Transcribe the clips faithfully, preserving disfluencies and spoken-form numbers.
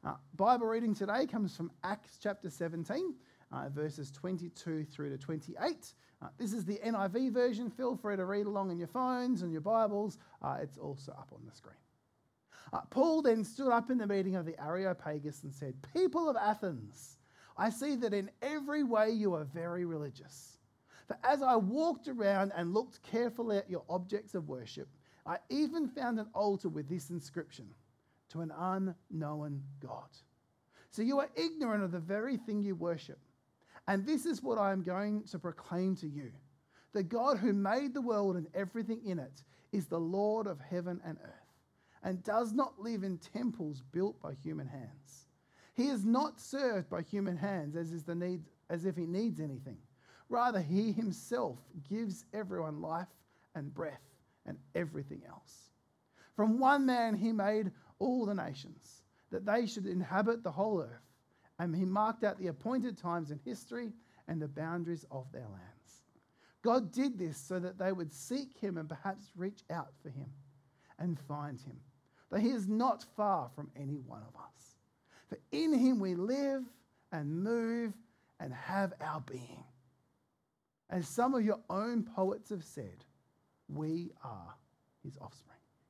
Uh, Bible reading today comes from Acts chapter seventeen, uh, verses twenty-two through to twenty-eight. Uh, this is the N I V version. Feel free to read along in your phones and your Bibles. Uh, it's also up on the screen. Uh, Paul then stood up in the meeting of the Areopagus and said, "People of Athens, I see that in every way you are very religious. For as I walked around and looked carefully at your objects of worship, I even found an altar with this inscription, to an unknown God. So you are ignorant of the very thing you worship. And this is what I am going to proclaim to you. The God who made the world and everything in it is the Lord of heaven and earth, and does not live in temples built by human hands. He is not served by human hands as is the need, as if he needs anything. Rather, he himself gives everyone life and breath and everything else. From one man he made all the nations, that they should inhabit the whole earth, and he marked out the appointed times in history and the boundaries of their lands. God did this so that they would seek him and perhaps reach out for him and find him, though he is not far from any one of us. For in him we live and move and have our being. As some of your own poets have said, we are his offspring."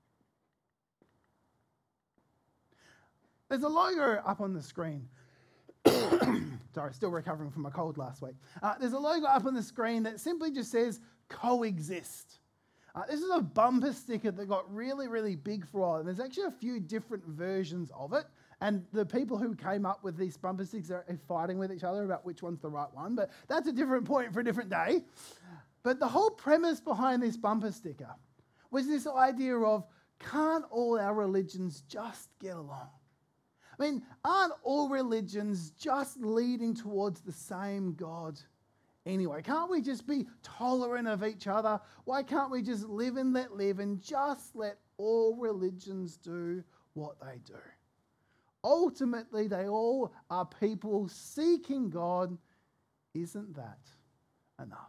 There's a logo up on the screen. Sorry, still recovering from a cold last week. Uh, there's a logo up on the screen that simply just says coexist. Uh, this is a bumper sticker that got really, really big for a while. And there's actually a few different versions of it. And the people who came up with these bumper stickers are fighting with each other about which one's the right one. But that's a different point for a different day. But the whole premise behind this bumper sticker was this idea of, can't all our religions just get along? I mean, aren't all religions just leading towards the same God anyway? Can't we just be tolerant of each other? Why can't we just live and let live and just let all religions do what they do? Ultimately, they all are people seeking God. Isn't that enough?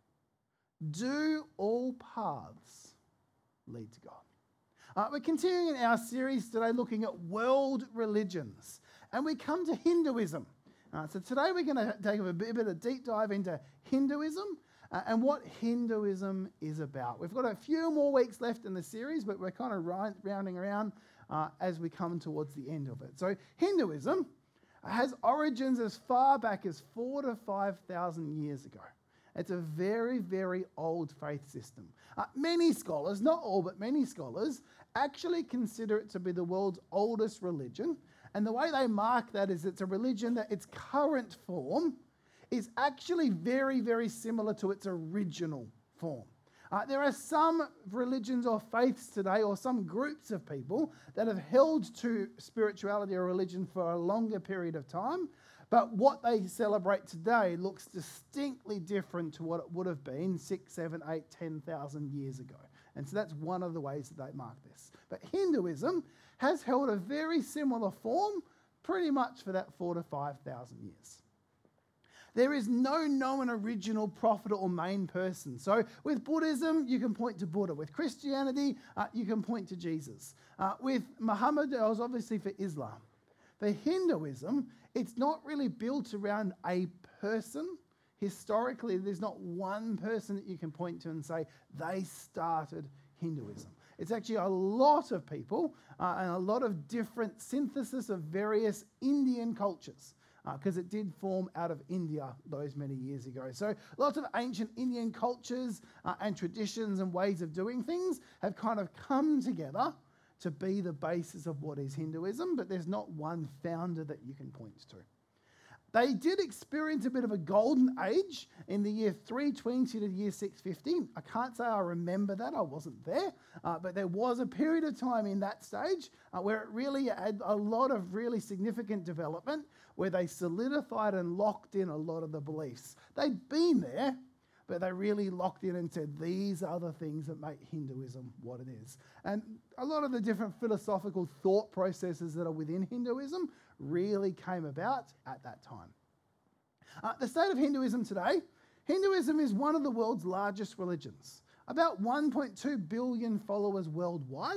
Do all paths lead to God? Uh, we're continuing in our series today looking at world religions, and we come to Hinduism. Uh, so today we're going to take a bit, bit of deep dive into Hinduism uh, and what Hinduism is about. We've got a few more weeks left in the series, but we're kind of round, rounding around uh, as we come towards the end of it. So Hinduism has origins as far back as four to five thousand years ago. It's a very, very old faith system. Uh, many scholars, not all, but many scholars, actually consider it to be the world's oldest religion. And the way they mark that is it's a religion that its current form is actually very, very similar to its original form. Uh, there are some religions or faiths today, or some groups of people that have held to spirituality or religion for a longer period of time. But what they celebrate today looks distinctly different to what it would have been six, seven, eight, ten thousand years ago. And so that's one of the ways that they mark this. But Hinduism has held a very similar form pretty much for that four to five thousand years. There is no known original prophet or main person. So with Buddhism, you can point to Buddha. With Christianity, uh, you can point to Jesus. Uh, with Muhammad, it was obviously for Islam. For Hinduism, it's not really built around a person. Historically, there's not one person that you can point to and say they started Hinduism. It's actually a lot of people uh, and a lot of different synthesis of various Indian cultures, because uh, it did form out of India those many years ago. So lots of ancient Indian cultures uh, and traditions and ways of doing things have kind of come together to be the basis of what is Hinduism, but there's not one founder that you can point to. They did experience a bit of a golden age in the year three twenty to the year six fifty. I can't say I remember that, I wasn't there, uh, but there was a period of time in that stage uh, where it really had a lot of really significant development, where they solidified and locked in a lot of the beliefs. They'd been there, but they really locked in and said, these are the things that make Hinduism what it is. And a lot of the different philosophical thought processes that are within Hinduism really came about at that time. Uh, the state of Hinduism today, Hinduism is one of the world's largest religions. About one point two billion followers worldwide.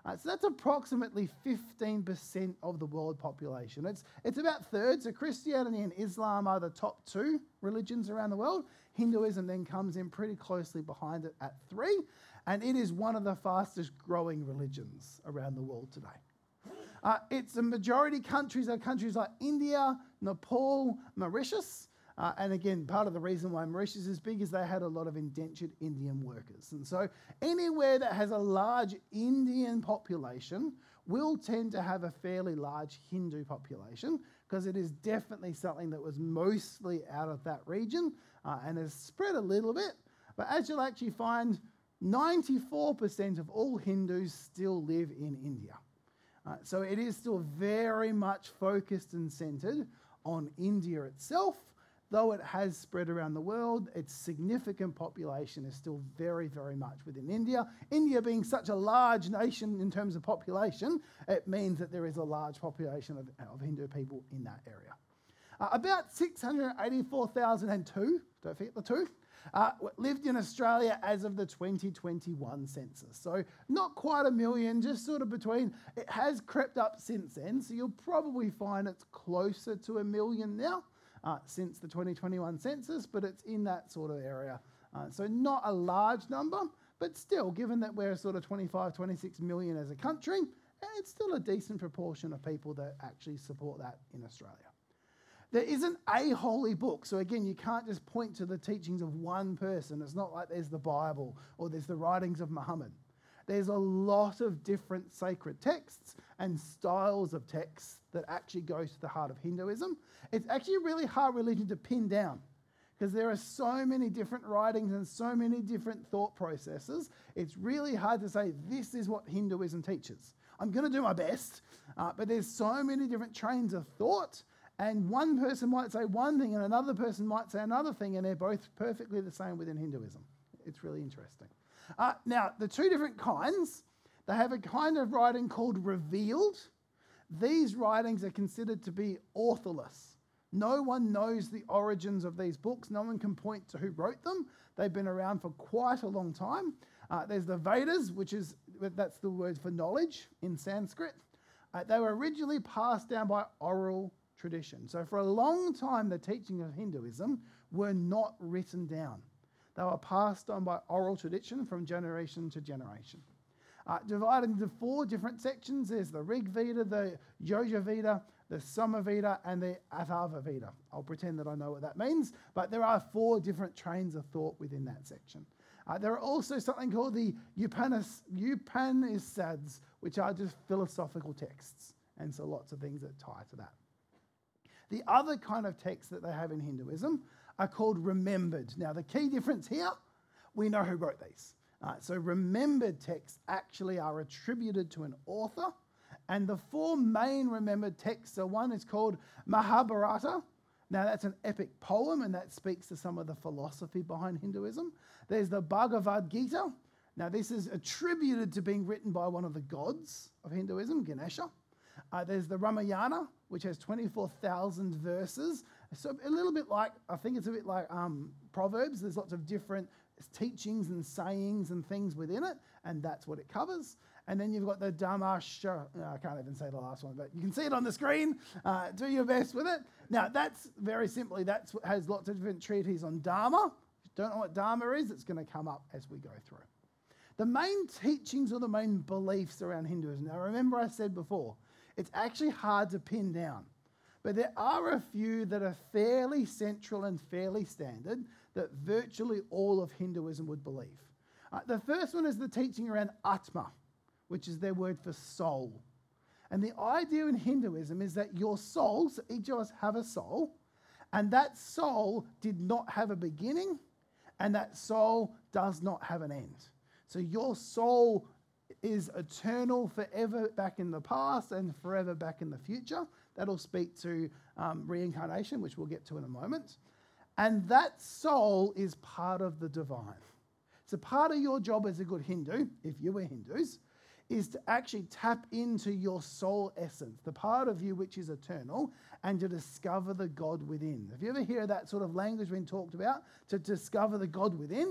Uh, so that's approximately fifteen percent of the world population. It's, it's about thirds. So Christianity and Islam are the top two religions around the world. Hinduism then comes in pretty closely behind it at three. And it is one of the fastest growing religions around the world today. Uh, it's the majority countries are countries like India, Nepal, Mauritius. Uh, and again, part of the reason why Mauritius is big is they had a lot of indentured Indian workers. And so anywhere that has a large Indian population will tend to have a fairly large Hindu population, because it is definitely something that was mostly out of that region uh, and has spread a little bit. But as you'll actually find, ninety-four percent of all Hindus still live in India. Uh, so it is still very much focused and centered on India itself. Though it has spread around the world, its significant population is still very, very much within India. India being such a large nation in terms of population, it means that there is a large population of, of Hindu people in that area. Uh, about six hundred eighty-four thousand two, don't forget the two, uh, lived in Australia as of the twenty twenty-one census. So not quite a million, just sort of between. It has crept up since then, so you'll probably find it's closer to a million now. Uh, since the twenty twenty-one census, but it's in that sort of area. Uh, so not a large number, but still, given that we're sort of twenty-five, twenty-six million as a country, it's still a decent proportion of people that actually support that in Australia. There isn't a holy book. So again, you can't just point to the teachings of one person. It's not like there's the Bible or there's the writings of Muhammad. There's a lot of different sacred texts and styles of texts that actually goes to the heart of Hinduism. It's actually a really hard religion to pin down because there are so many different writings and so many different thought processes. It's really hard to say this is what Hinduism teaches. I'm going to do my best, uh, but there's so many different trains of thought, and one person might say one thing and another person might say another thing, and they're both perfectly the same within Hinduism. It's really interesting. Uh, now, the two different kinds, they have a kind of writing called revealed. These writings are considered to be authorless. No one knows the origins of these books. No one can point to who wrote them. They've been around for quite a long time. Uh, there's the Vedas, which is, that's the word for knowledge in Sanskrit. Uh, they were originally passed down by oral tradition. So for a long time, the teachings of Hinduism were not written down. They were passed on by oral tradition from generation to generation. Uh, divided into four different sections. There's the Rig Veda, the Yajur Veda, the Samaveda, and the Atharva Veda. I'll pretend that I know what that means, but there are four different trains of thought within that section. Uh, there are also something called the Upanis- Upanishads, which are just philosophical texts, and so lots of things that tie to that. The other kind of texts that they have in Hinduism are called remembered. Now, the key difference here, we know who wrote these. Uh, so remembered texts actually are attributed to an author, and the four main remembered texts are, one is called Mahabharata. Now, that's an epic poem, and that speaks to some of the philosophy behind Hinduism. There's the Bhagavad Gita. Now, this is attributed to being written by one of the gods of Hinduism, Ganesha. Uh, there's the Ramayana, which has twenty-four thousand verses. So a little bit like, I think it's a bit like um, Proverbs. There's lots of different teachings and sayings and things within it, and that's what it covers. And then you've got the Dhammasha. I can't even say the last one, but you can see it on the screen. Uh, do your best with it. Now, that's very simply, that has lots of different treatises on Dharma. If you don't know what Dharma is, it's going to come up as we go through. The main teachings or the main beliefs around Hinduism. Now, remember I said before, it's actually hard to pin down. But there are a few that are fairly central and fairly standard that virtually all of Hinduism would believe. Uh, the first one is the teaching around Atma, which is their word for soul. And the idea in Hinduism is that your soul, so each of us have a soul, and that soul did not have a beginning, and that soul does not have an end. So your soul is eternal, forever back in the past and forever back in the future. That'll speak to um, reincarnation, which we'll get to in a moment. And that soul is part of the divine. So part of your job as a good Hindu, if you were Hindus, is to actually tap into your soul essence, the part of you which is eternal, and to discover the God within. If you ever hear that sort of language being talked about, to discover the God within,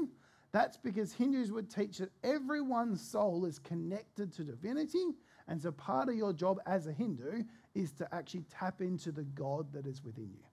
That's because Hindus would teach that everyone's soul is connected to divinity, and so part of your job as a Hindu is to actually tap into the God that is within you.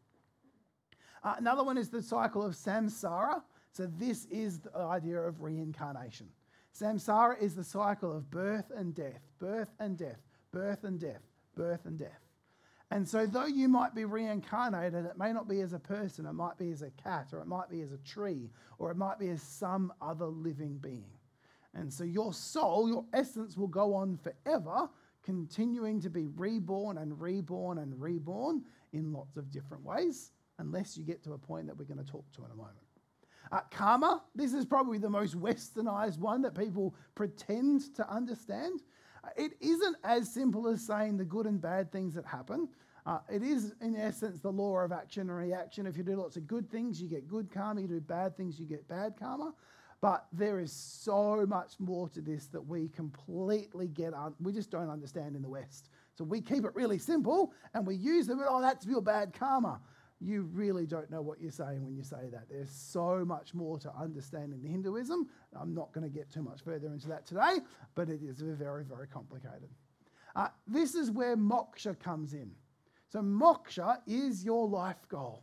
Uh, another one is the cycle of samsara. So this is the idea of reincarnation. Samsara is the cycle of birth and death, birth and death, birth and death, birth and death. And so though you might be reincarnated, it may not be as a person, it might be as a cat, or it might be as a tree, or it might be as some other living being. And so your soul, your essence will go on forever, continuing to be reborn and reborn and reborn in lots of different ways, unless you get to a point that we're going to talk to in a moment. Uh, karma, this is probably the most westernized one that people pretend to understand. Uh, it isn't as simple as saying the good and bad things that happen. Uh, it is, in essence, the law of action and reaction. If you do lots of good things, you get good karma. You do bad things, you get bad karma. But there is so much more to this that we completely get, un- we just don't understand in the West. So we keep it really simple and we use them, oh, that's your bad karma. You really don't know what you're saying when you say that. There's so much more to understand in Hinduism. I'm not going to get too much further into that today, but it is very, very complicated. Uh, this is where moksha comes in. So moksha is your life goal.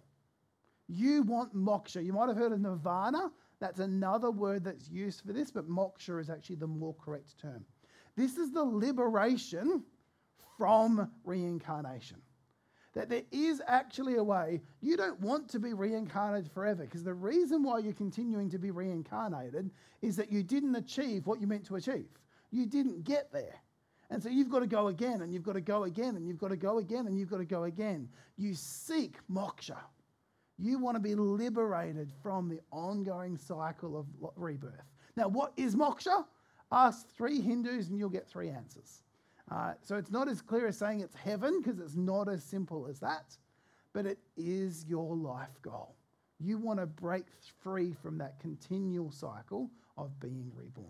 You want moksha. You might have heard of nirvana. That's another word that's used for this, but moksha is actually the more correct term. This is the liberation from reincarnation. That there is actually a way, you don't want to be reincarnated forever, because the reason why you're continuing to be reincarnated is that you didn't achieve what you meant to achieve. You didn't get there. And so you've got to go again, and you've got to go again, and you've got to go again, and you've got to go again. You seek moksha. You want to be liberated from the ongoing cycle of rebirth. Now, what is moksha? Ask three Hindus and you'll get three answers. Uh, so it's not as clear as saying it's heaven, because it's not as simple as that, but it is your life goal. You want to break free from that continual cycle of being reborn.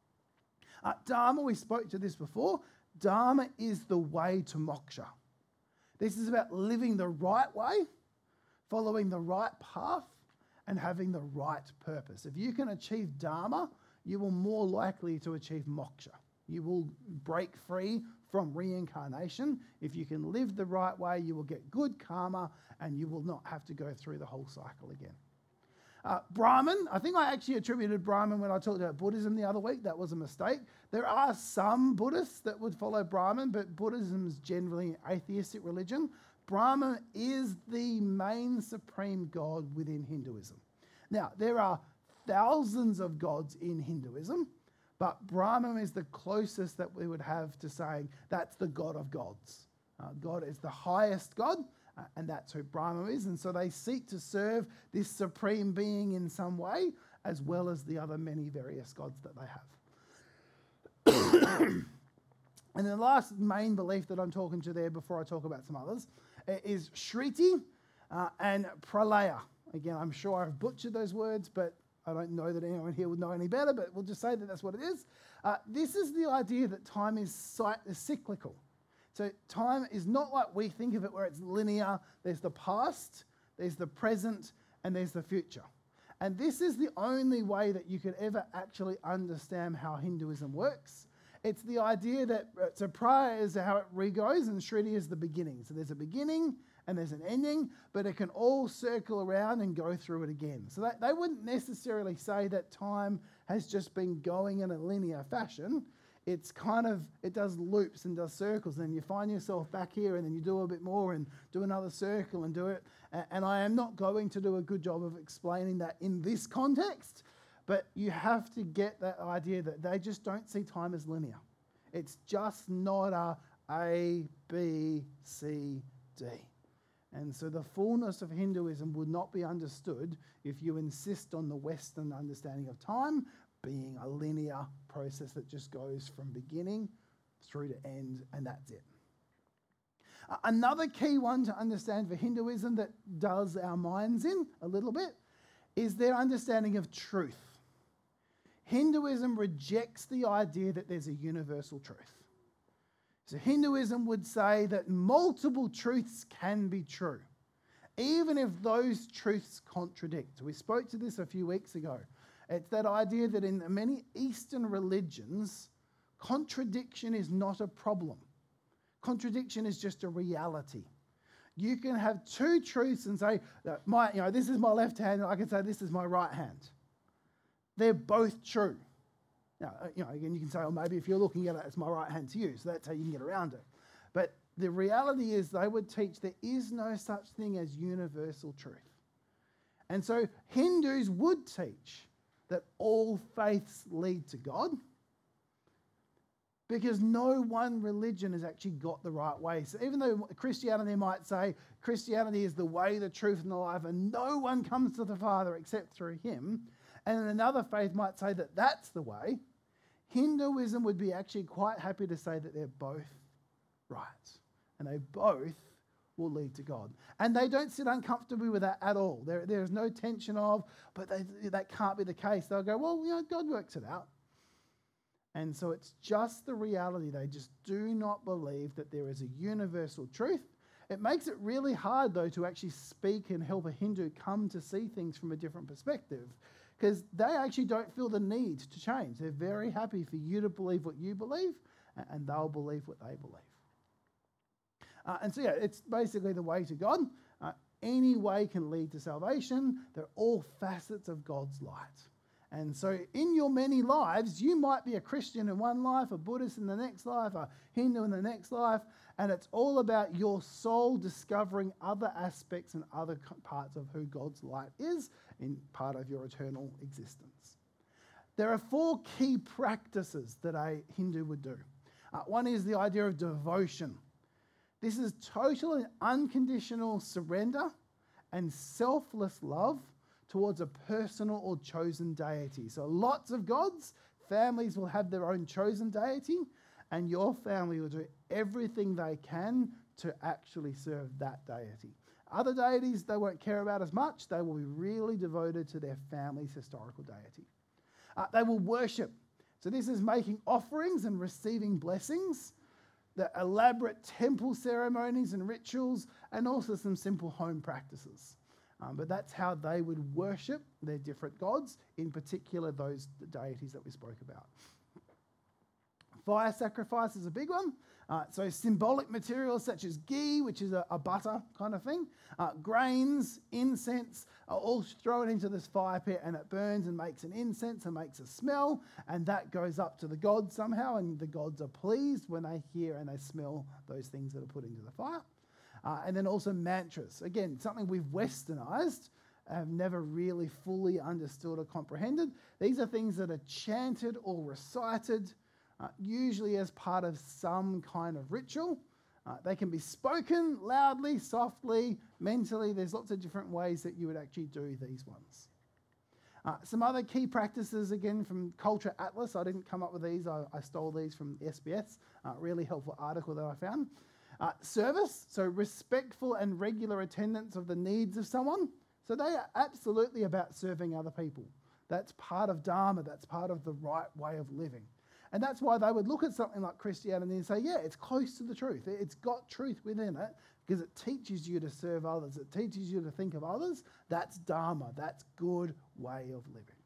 Uh, Dharma, we spoke to this before. Dharma is the way to moksha. This is about living the right way, following the right path, and having the right purpose. If you can achieve Dharma, you will more likely to achieve moksha. You will break free from reincarnation. If you can live the right way, you will get good karma and you will not have to go through the whole cycle again. Uh, Brahman, I think I actually attributed Brahman when I talked about Buddhism the other week. That was a mistake. There are some Buddhists that would follow Brahman, but Buddhism is generally an atheistic religion. Brahman is the main supreme god within Hinduism. Now, there are thousands of gods in Hinduism, but Brahman is the closest that we would have to saying that's the God of gods. Uh, God is the highest God, uh, and that's who Brahman is. And so they seek to serve this supreme being in some way, as well as the other many various gods that they have. And the last main belief that I'm talking to there before I talk about some others is Shriti uh, and Pralaya. Again, I'm sure I've butchered those words, but I don't know that anyone here would know any better, but we'll just say that that's what it is. Uh, this is the idea that time is, cy- is cyclical. So time is not like we think of it where it's linear. There's the past, there's the present, and there's the future. And this is the only way that you could ever actually understand how Hinduism works. It's the idea that, uh, so Praya is how it re-goes and Shriti is the beginning. So there's a beginning and there's an ending, but it can all circle around and go through it again. So that, they wouldn't necessarily say that time has just been going in a linear fashion. It's kind of, it does loops and does circles, and you find yourself back here and then you do a bit more and do another circle and do it. And I am not going to do a good job of explaining that in this context, but you have to get that idea that they just don't see time as linear. It's just not a A, B, C, D. And so the fullness of Hinduism would not be understood if you insist on the Western understanding of time being a linear process that just goes from beginning through to end, and that's it. Uh, another key one to understand for Hinduism that does our minds in a little bit is their understanding of truth. Hinduism rejects the idea that there's a universal truth. So Hinduism would say that multiple truths can be true, even if those truths contradict. We spoke to this a few weeks ago. It's that idea that in many Eastern religions, contradiction is not a problem. Contradiction is just a reality. You can have two truths and say, that my, you know, this is my left hand, and I can say this is my right hand. They're both true. Now, you know, again, you can say, oh, maybe if you're looking at it, it's my right hand to you, so that's how you can get around it. But the reality is they would teach there is no such thing as universal truth. And so Hindus would teach that all faiths lead to God, because no one religion has actually got the right way. So even though Christianity might say Christianity is the way, the truth, and the life, and no one comes to the Father except through him, and then another faith might say that that's the way, Hinduism would be actually quite happy to say that they're both right, and they both will lead to God. And they don't sit uncomfortably with that at all. There, there's no tension of, but they, that can't be the case. They'll go, well, you know, God works it out. And so it's just the reality. They just do not believe that there is a universal truth. It makes it really hard, though, to actually speak and help a Hindu come to see things from a different perspective, because they actually don't feel the need to change. They're very happy for you to believe what you believe, and they'll believe what they believe. Uh, and so, yeah, it's basically the way to God. Uh, any way can lead to salvation. They're all facets of God's light. And so in your many lives, you might be a Christian in one life, a Buddhist in the next life, a Hindu in the next life, and it's all about your soul discovering other aspects and other parts of who God's light is in part of your eternal existence. There are four key practices that a Hindu would do. Uh, one is the idea of devotion. This is total and unconditional surrender and selfless love towards a personal or chosen deity. So lots of gods, families will have their own chosen deity, and your family will do everything they can to actually serve that deity. Other deities they won't care about as much. They will be really devoted to their family's historical deity. Uh, they will worship. So this is making offerings and receiving blessings, the elaborate temple ceremonies and rituals, and also some simple home practices. Um, but that's how they would worship their different gods, in particular those deities that we spoke about. Fire sacrifice is a big one. Uh, so symbolic materials such as ghee, which is a, a butter kind of thing, uh, grains, incense, are all thrown into this fire pit, and it burns and makes an incense and makes a smell, and that goes up to the gods somehow, and the gods are pleased when they hear and they smell those things that are put into the fire. Uh, and then also mantras. Again, something we've westernized, have never really fully understood or comprehended. These are things that are chanted or recited, uh, usually as part of some kind of ritual. Uh, they can be spoken loudly, softly, mentally. There's lots of different ways that you would actually do these ones. Uh, some other key practices, again, from Culture Atlas. I didn't come up with these. I, I stole these from S B S. Uh, really helpful article that I found. Uh, service, so respectful and regular attendance of the needs of someone. So they are absolutely about serving other people. That's part of Dharma. That's part of the right way of living. And that's why they would look at something like Christianity and say, yeah, it's close to the truth. It's got truth within it because it teaches you to serve others. It teaches you to think of others. That's Dharma. That's good way of living.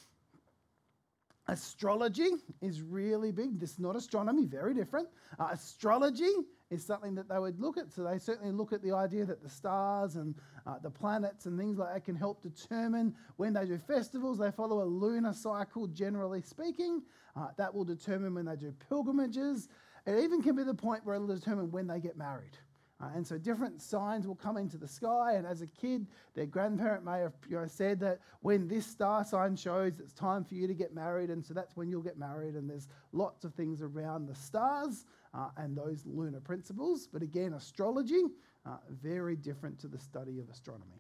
Astrology is really big. This is not astronomy, very different. Uh, astrology is something that they would look at. So they certainly look at the idea that the stars and uh, the planets and things like that can help determine when they do festivals. They follow a lunar cycle, generally speaking. Uh, that will determine when they do pilgrimages. It even can be the point where it'll determine when they get married. Uh, and so different signs will come into the sky, and as a kid, their grandparent may have you know, said that when this star sign shows, it's time for you to get married, and so that's when you'll get married, and there's lots of things around the stars uh, and those lunar principles. But again, astrology, uh, very different to the study of astronomy.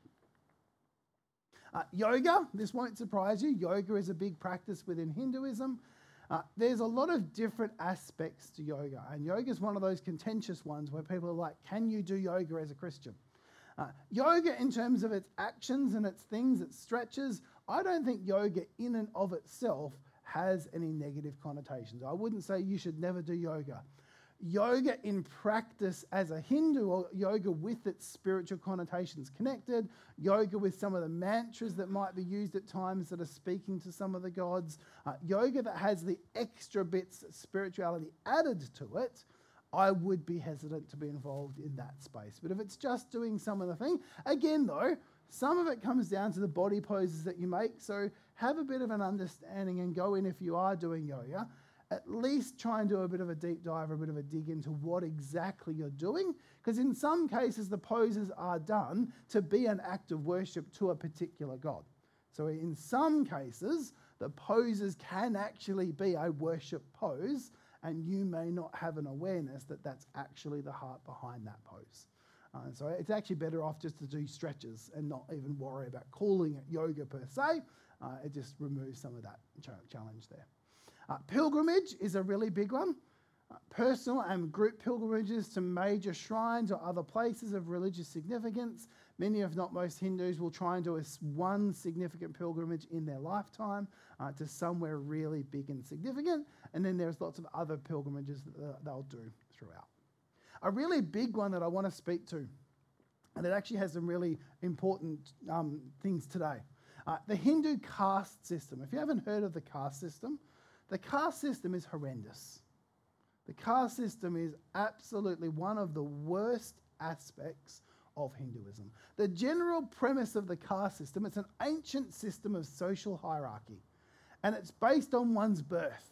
Uh, yoga, this won't surprise you. Yoga is a big practice within Hinduism. Uh, there's a lot of different aspects to yoga, and yoga is one of those contentious ones where people are like, can you do yoga as a Christian? Uh, yoga, in terms of its actions and its things, its stretches, I don't think yoga in and of itself has any negative connotations. I wouldn't say you should never do yoga. yoga in practice as a Hindu, or yoga with its spiritual connotations connected, yoga with some of the mantras that might be used at times that are speaking to some of the gods, uh, yoga that has the extra bits of spirituality added to it, I would be hesitant to be involved in that space. But if it's just doing some of the thing, again though, some of it comes down to the body poses that you make, so have a bit of an understanding and go in if you are doing yoga. At least try and do a bit of a deep dive or a bit of a dig into what exactly you're doing, because in some cases the poses are done to be an act of worship to a particular god. So in some cases, the poses can actually be a worship pose, and you may not have an awareness that that's actually the heart behind that pose. Uh, so it's actually better off just to do stretches and not even worry about calling it yoga per se. Uh, it just removes some of that ch- challenge there. Uh, pilgrimage is a really big one. Uh, personal and group pilgrimages to major shrines or other places of religious significance. Many, if not most, Hindus will try and do a one significant pilgrimage in their lifetime uh, to somewhere really big and significant. And then there's lots of other pilgrimages that they'll do throughout. A really big one that I want to speak to, and it actually has some really important um, things today. Uh, the Hindu caste system. If you haven't heard of the caste system, the caste system is horrendous. The caste system is absolutely one of the worst aspects of Hinduism. The general premise of the caste system, it's an ancient system of social hierarchy, and it's based on one's birth.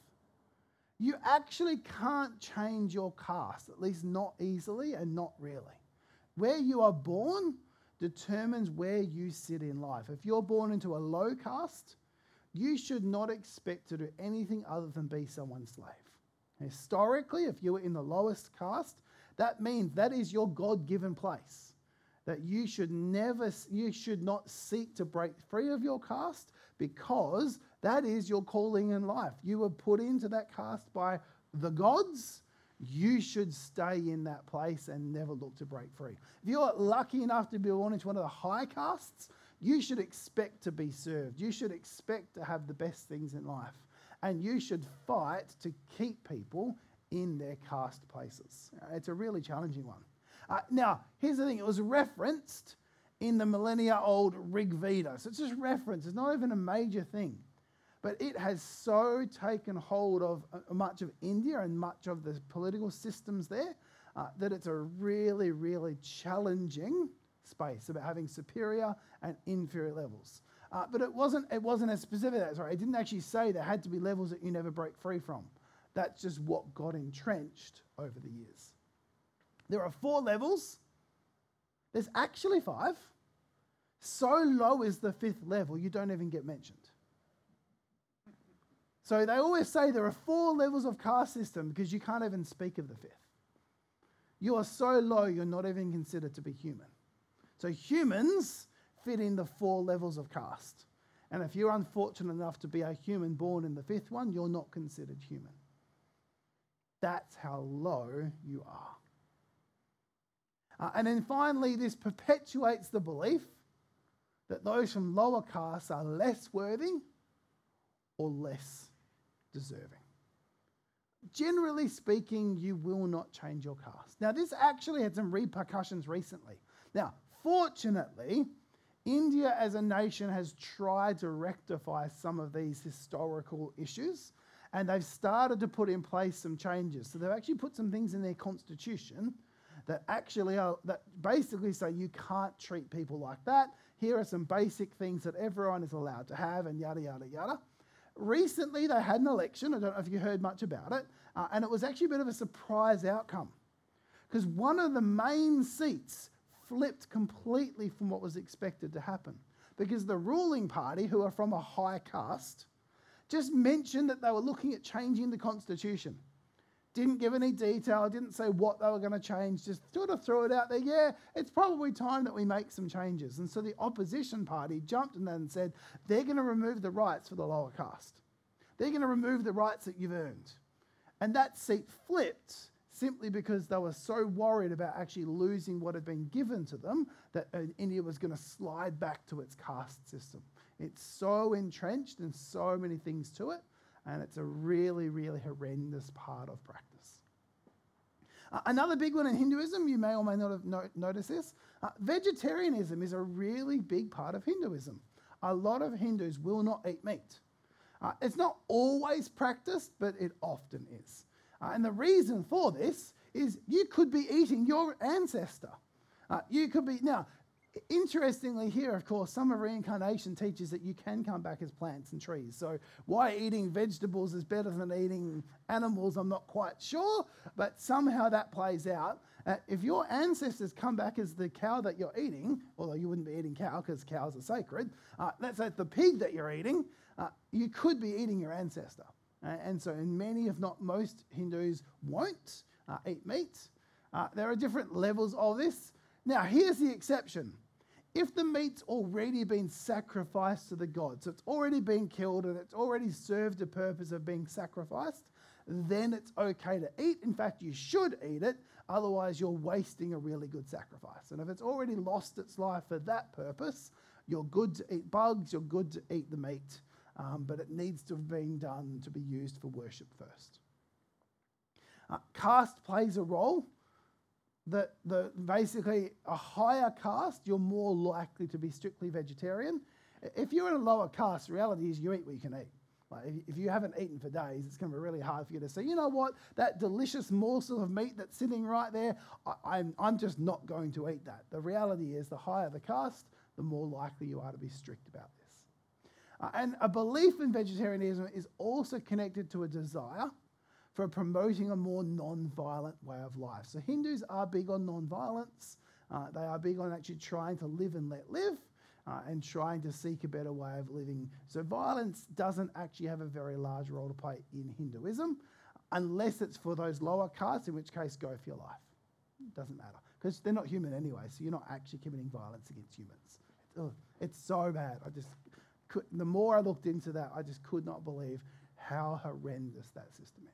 You actually can't change your caste, at least not easily and not really. Where you are born determines where you sit in life. If you're born into a low caste, you should not expect to do anything other than be someone's slave. Historically, if you were in the lowest caste, that means that is your God-given place. That you should never, you should not seek to break free of your caste, because that is your calling in life. You were put into that caste by the gods. You should stay in that place and never look to break free. If you're lucky enough to be born into one of the high castes, you should expect to be served. You should expect to have the best things in life. And you should fight to keep people in their caste places. It's a really challenging one. Uh, now, here's the thing. It was referenced in the millennia-old Rig Veda. So it's just referenced. It's not even a major thing. But it has so taken hold of uh, much of India and much of the political systems there uh, that it's a really, really challenging space about having superior and inferior levels. Uh, but it wasn't it wasn't as specific as that. Sorry, it didn't actually say there had to be levels that you never break free from. That's just what got entrenched over the years. There are four levels. There's actually five. So low is the fifth level, you don't even get mentioned. So they always say there are four levels of caste system because you can't even speak of the fifth. You are so low, you're not even considered to be human. So humans fit in the four levels of caste. And if you're unfortunate enough to be a human born in the fifth one, you're not considered human. That's how low you are. Uh, and then finally, this perpetuates the belief that those from lower castes are less worthy or less deserving. Generally speaking, you will not change your caste. Now, this actually had some repercussions recently. Now, fortunately, India as a nation has tried to rectify some of these historical issues, and they've started to put in place some changes. So they've actually put some things in their constitution that actually are, that basically say you can't treat people like that. Here are some basic things that everyone is allowed to have, and yada, yada, yada. Recently, they had an election. I don't know if you heard much about it. Uh, and it was actually a bit of a surprise outcome, because one of the main seats flipped completely from what was expected to happen. Because the ruling party, who are from a high caste, just mentioned that they were looking at changing the constitution. Didn't give any detail, didn't say what they were going to change, just sort of threw it out there. Yeah, it's probably time that we make some changes. And so the opposition party jumped in and said, they're going to remove the rights for the lower caste. They're going to remove the rights that you've earned. And that seat flipped simply because they were so worried about actually losing what had been given to them that uh, India was going to slide back to its caste system. It's so entrenched and so many things to it. And it's a really, really horrendous part of practice. Uh, another big one in Hinduism, you may or may not have no- noticed this, uh, vegetarianism is a really big part of Hinduism. A lot of Hindus will not eat meat. Uh, it's not always practiced, but it often is. Uh, and the reason for this is you could be eating your ancestor. Uh, you could be, now, interestingly here, of course, some of reincarnation teaches that you can come back as plants and trees. So why eating vegetables is better than eating animals, I'm not quite sure, but somehow that plays out. Uh, if your ancestors come back as the cow that you're eating, although you wouldn't be eating cow because cows are sacred, uh, let's say the pig that you're eating, uh, you could be eating your ancestor. Uh, and so in many, if not most, Hindus won't uh, eat meat. Uh, there are different levels of this. Now, here's the exception. If the meat's already been sacrificed to the gods, so it's already been killed and it's already served the purpose of being sacrificed, then it's okay to eat. In fact, you should eat it, otherwise you're wasting a really good sacrifice. And if it's already lost its life for that purpose, you're good to eat bugs, you're good to eat the meat, um, but it needs to have been done to be used for worship first. Uh, caste plays a role. That the basically a higher caste, you're more likely to be strictly vegetarian. If you're in a lower caste, the reality is you eat what you can eat. Like if, if you haven't eaten for days, it's going to be really hard for you to say, you know what, that delicious morsel of meat that's sitting right there, I, I'm, I'm just not going to eat that. The reality is the higher the caste, the more likely you are to be strict about this. Uh, and a belief in vegetarianism is also connected to a desire for promoting a more non-violent way of life. So Hindus are big on non-violence. Uh, they are big on actually trying to live and let live uh, and trying to seek a better way of living. So violence doesn't actually have a very large role to play in Hinduism, unless it's for those lower castes, in which case go for your life. It doesn't matter, because they're not human anyway, so you're not actually committing violence against humans. Ugh, it's so bad. I just could, the more I looked into that, I just could not believe how horrendous that system is.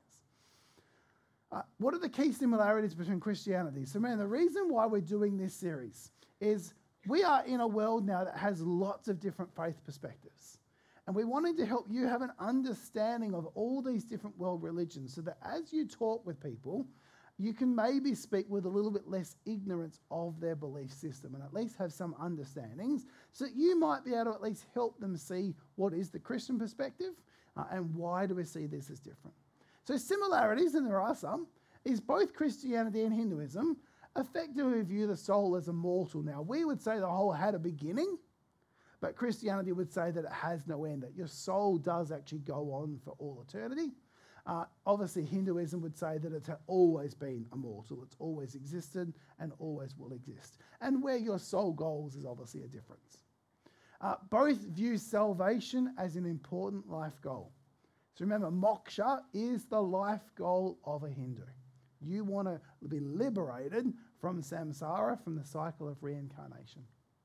Uh, what are the key similarities between Christianity? So, man, the reason why we're doing this series is we are in a world now that has lots of different faith perspectives. And we wanted to help you have an understanding of all these different world religions so that as you talk with people, you can maybe speak with a little bit less ignorance of their belief system and at least have some understandings so that you might be able to at least help them see what is the Christian perspective uh, and why do we see this as different. So similarities, and there are some, is both Christianity and Hinduism effectively view the soul as immortal. Now, we would say the whole had a beginning, but Christianity would say that it has no end, that your soul does actually go on for all eternity. Uh, obviously, Hinduism would say that it's always been immortal, it's always existed and always will exist. And where your soul goes is obviously a difference. Uh, both view salvation as an important life goal. So remember, moksha is the life goal of a Hindu. You want to be liberated from samsara, from the cycle of reincarnation.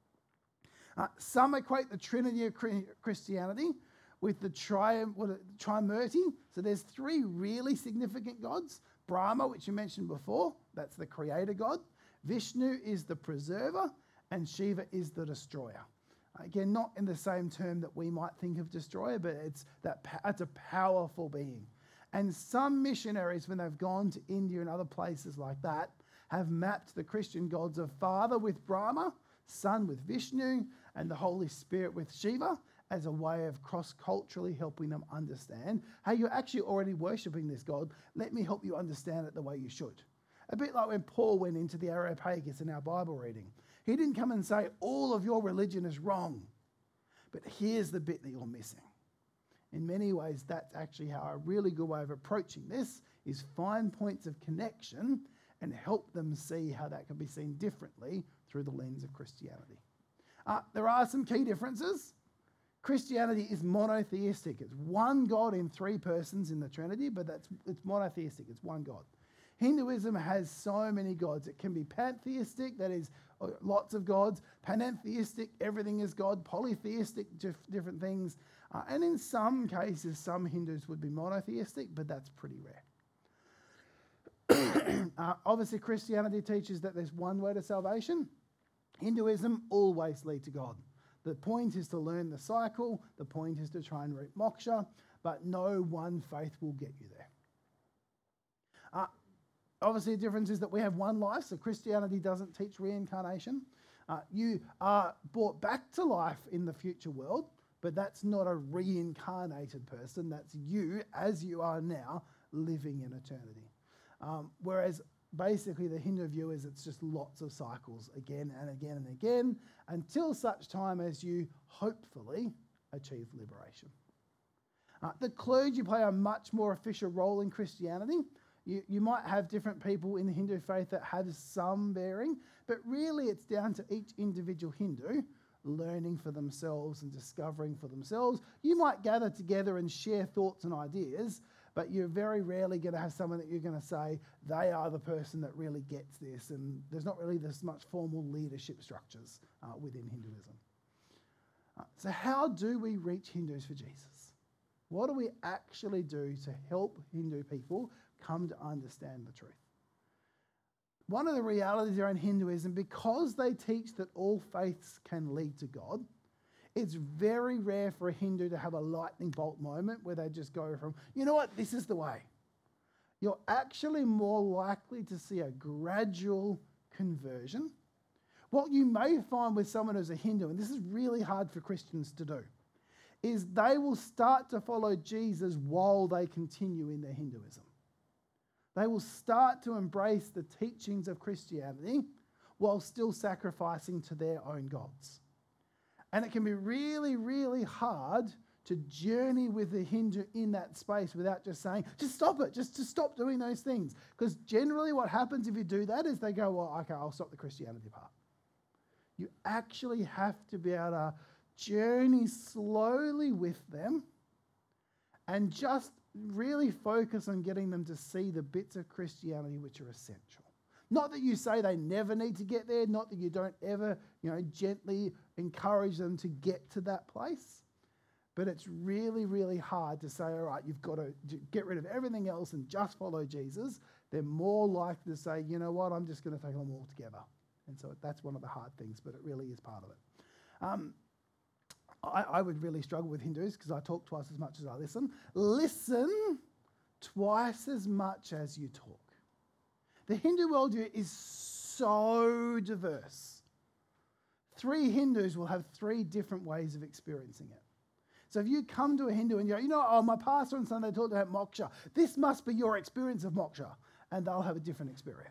Uh, some equate the Trinity of Christianity with the tri- what, Trimurti. So there's three really significant gods. Brahma, which you mentioned before, that's the creator god. Vishnu is the preserver, and Shiva is the destroyer. Again, not in the same term that we might think of destroyer, but it's that it's a powerful being. And some missionaries, when they've gone to India and other places like that, have mapped the Christian gods of Father with Brahma, Son with Vishnu, and the Holy Spirit with Shiva as a way of cross-culturally helping them understand, hey, you're actually already worshipping this God. Let me help you understand it the way you should. A bit like when Paul went into the Areopagus in our Bible reading. He didn't come and say, all of your religion is wrong, but here's the bit that you're missing. In many ways, that's actually how a really good way of approaching this is find points of connection and help them see how that can be seen differently through the lens of Christianity. Uh, there are some key differences. Christianity is monotheistic. It's one God in three persons in the Trinity, but that's it's monotheistic. It's one God. Hinduism has so many gods. It can be pantheistic, that is lots of gods, panentheistic, everything is God, polytheistic, dif- different things. Uh, and in some cases, some Hindus would be monotheistic, but that's pretty rare. uh, obviously, Christianity teaches that there's one way to salvation. Hinduism always lead to God. The point is to learn the cycle. The point is to try and reach moksha, but no one faith will get you there. Uh, Obviously, the difference is that we have one life, so Christianity doesn't teach reincarnation. Uh, you are brought back to life in the future world, but that's not a reincarnated person. That's you, as you are now, living in eternity. Um, whereas basically the Hindu view is it's just lots of cycles again and again and again until such time as you hopefully achieve liberation. Uh, the clergy play a much more official role in Christianity. You, you might have different people in the Hindu faith that have some bearing, but really it's down to each individual Hindu learning for themselves and discovering for themselves. You might gather together and share thoughts and ideas, but you're very rarely going to have someone that you're going to say, they are the person that really gets this, and there's not really this much formal leadership structures uh, within Hinduism. Uh, so how do we reach Hindus for Jesus? What do we actually do to help Hindu people come to understand the truth? One of the realities around Hinduism, because they teach that all faiths can lead to God, it's very rare for a Hindu to have a lightning bolt moment where they just go from, you know what, this is the way. You're actually more likely to see a gradual conversion. What you may find with someone who's a Hindu, and this is really hard for Christians to do, is they will start to follow Jesus while they continue in their Hinduism. They will start to embrace the teachings of Christianity while still sacrificing to their own gods. And it can be really, really hard to journey with the Hindu in that space without just saying, just stop it, just to stop doing those things. Because generally what happens if you do that is they go, well, okay, I'll stop the Christianity part. You actually have to be able to journey slowly with them and just really focus on getting them to see the bits of Christianity which are essential. Not that you say they never need to get there, not that you don't ever, you know, gently encourage them to get to that place, but it's really, really hard to say, all right, you've got to get rid of everything else and just follow Jesus. They're more likely to say, you know what, I'm just going to take them all together. And so that's one of the hard things, but it really is part of it. Um, I, I would really struggle with Hindus because I talk twice as much as I listen. Listen twice as much as you talk. The Hindu worldview is so diverse. Three Hindus will have three different ways of experiencing it. So if you come to a Hindu and you go, you know, oh, my pastor on Sunday talked about moksha. This must be your experience of moksha. And they'll have a different experience.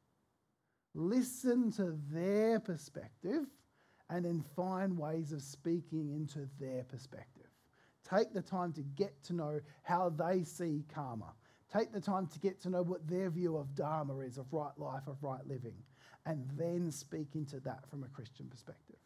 Listen to their perspective and then find ways of speaking into their perspective. Take the time to get to know how they see karma. Take the time to get to know what their view of Dharma is, of right life, of right living, and then speak into that from a Christian perspective.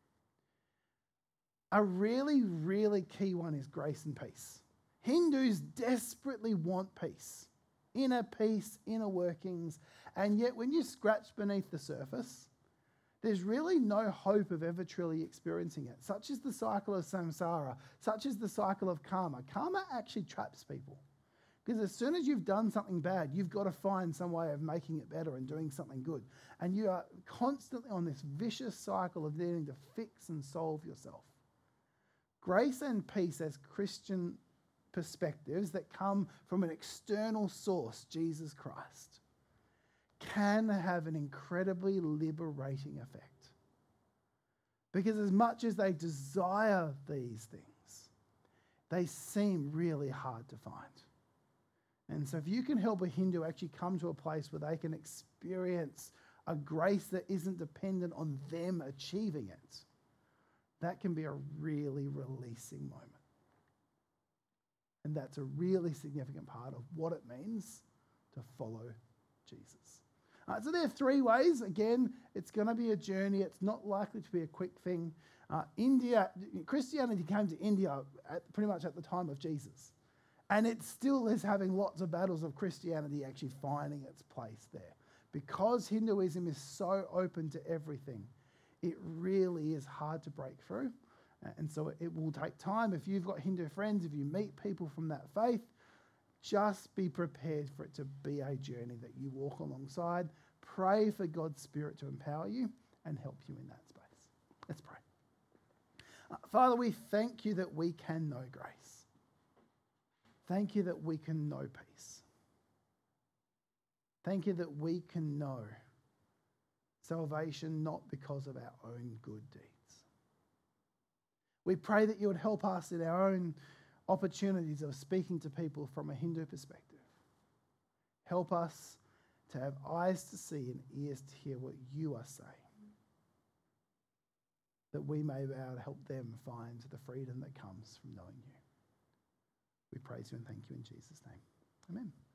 A really, really key one is grace and peace. Hindus desperately want peace, inner peace, inner workings, and yet when you scratch beneath the surface, there's really no hope of ever truly experiencing it. Such is the cycle of samsara, such is the cycle of karma. Karma actually traps people. Because as soon as you've done something bad, you've got to find some way of making it better and doing something good. And you are constantly on this vicious cycle of needing to fix and solve yourself. Grace and peace as Christian perspectives that come from an external source, Jesus Christ, can have an incredibly liberating effect. Because as much as they desire these things, they seem really hard to find. And so if you can help a Hindu actually come to a place where they can experience a grace that isn't dependent on them achieving it, that can be a really releasing moment. And that's a really significant part of what it means to follow Jesus. Uh, so there are three ways. Again, it's going to be a journey. It's not likely to be a quick thing. Uh, India, Christianity came to India at, pretty much at the time of Jesus. And it still is having lots of battles of Christianity actually finding its place there. Because Hinduism is so open to everything, it really is hard to break through. And so it will take time. If you've got Hindu friends, if you meet people from that faith, just be prepared for it to be a journey that you walk alongside. Pray for God's Spirit to empower you and help you in that space. Let's pray. Uh, Father, we thank you that we can know grace. Thank you that we can know peace. Thank you that we can know salvation not because of our own good deeds. We pray that you would help us in our own opportunities of speaking to people from a Hindu perspective. Help us to have eyes to see and ears to hear what you are saying, that we may be able to help them find the freedom that comes from knowing you. We praise you and thank you in Jesus' name. Amen.